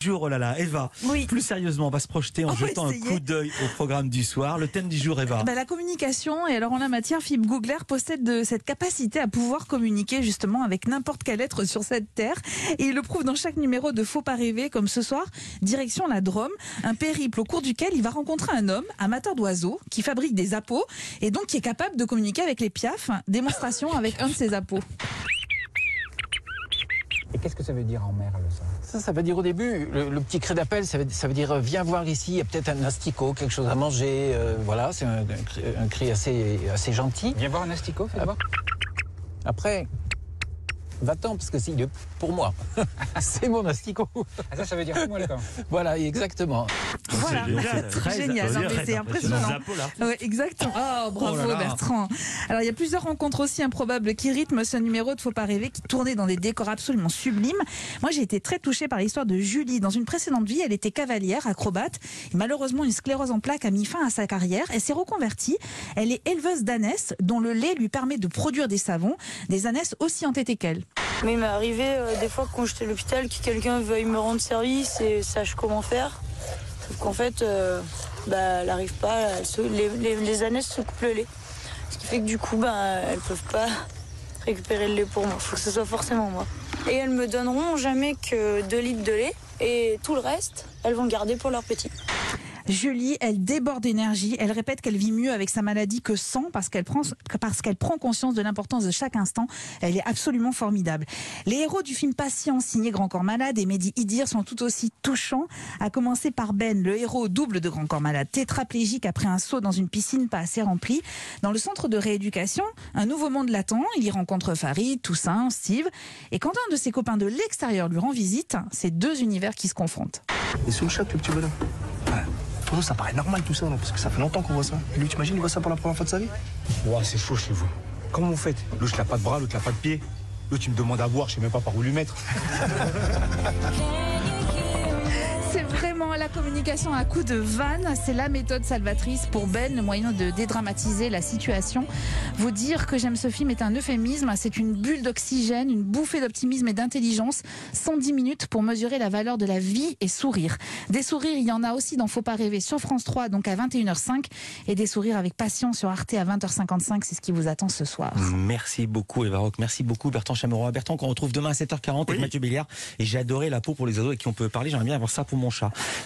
Oh là là, Eva, Oui. plus sérieusement, on va se projeter en On va jetant essayer. un coup d'œil au programme du soir. Le thème du jour, Eva. La communication, et alors en la matière, Philippe Googler possède de cette capacité à pouvoir communiquer justement avec n'importe quel être sur cette terre. Et il le prouve dans chaque numéro de Faut pas rêver, comme ce soir, direction la Drôme, un périple au cours duquel il va rencontrer un homme, amateur d'oiseaux, qui fabrique des appos et donc qui est capable de communiquer avec les piafs. Démonstration avec un de ses appos. Et qu'est-ce que ça veut dire en merle, ça? Ça veut dire au début, le petit cri d'appel, ça veut dire viens voir ici, il y a peut-être un asticot, quelque chose à manger. Voilà, c'est un cri assez gentil. Viens voir un asticot, fais voir. Après, va-t'en, parce que c'est pour moi. C'est mon asticot. Ah, ça veut dire pour moi, d'accord. Voilà, exactement. Voilà, c'est génial, non, mais c'est impressionnant. Ouais, exactement. Oh, bravo Oh là là. Bertrand. Alors il y a plusieurs rencontres aussi improbables qui rythment ce numéro de Faut pas rêver, qui tournait dans des décors absolument sublimes. Moi j'ai été très touchée par l'histoire de Julie. Dans une précédente vie, elle était cavalière, acrobate. Et malheureusement, une sclérose en plaques a mis fin à sa carrière. Elle s'est reconvertie. Elle est éleveuse d'ânesses, dont le lait lui permet de produire des savons, des ânesses aussi entêtées qu'elle. Mais il m'est arrivé des fois quand j'étais à l'hôpital que quelqu'un veuille me rendre service et sache comment faire. Sauf qu'en fait, elle n'arrive pas, les ânesses se coupent le lait. Ce qui fait que du coup, elles ne peuvent pas récupérer le lait pour moi. Il faut que ce soit forcément moi. Et elles me donneront jamais que 2 litres de lait et tout le reste, elles vont garder pour leurs petits. Julie, elle déborde d'énergie. Elle répète qu'elle vit mieux avec sa maladie que sans, parce qu'elle prend conscience de l'importance de chaque instant. Elle est absolument formidable. Les héros du film Patient, signé Grand Corps Malade, et Mehdi Idir sont tout aussi touchants, à commencer par Ben, le héros double de Grand Corps Malade, tétraplégique après un saut dans une piscine pas assez remplie. Dans le centre de rééducation, un nouveau monde l'attend. Il y rencontre Farid, Toussaint, Steve. Et quand un de ses copains de l'extérieur lui rend visite, c'est 2 univers qui se confrontent. Et sous le choc, le petit bonhomme. Ouais. Pour nous, ça paraît normal tout ça, non? Parce que ça fait longtemps qu'on voit ça. Et lui, t'imagines, il voit ça pour la première fois de sa vie? Ouah, c'est chaud chez vous. Comment vous faites? L'autre, il n'a pas de bras, l'autre, il n'a pas de pied. L'autre, il me demande à boire, je sais même pas par où lui mettre. C'est vraiment la communication à coup de vanne. C'est la méthode salvatrice pour Ben, le moyen de dédramatiser la situation. Vous dire que j'aime ce film est un euphémisme. C'est une bulle d'oxygène, une bouffée d'optimisme et d'intelligence. 110 minutes pour mesurer la valeur de la vie et sourire. Des sourires, il y en a aussi dans Faut pas rêver sur France 3, donc à 21h05. Et des sourires avec Passion sur Arte à 20h55. C'est ce qui vous attend ce soir. Merci beaucoup, Eva Rock. Merci beaucoup, Bertrand Chameroy. Bertrand, qu'on retrouve demain à 7h40 avec Mathieu Béliard. Et j'ai adoré la peau pour les ados avec qui on peut parler. J'aimerais bien avoir ça pour mon chat.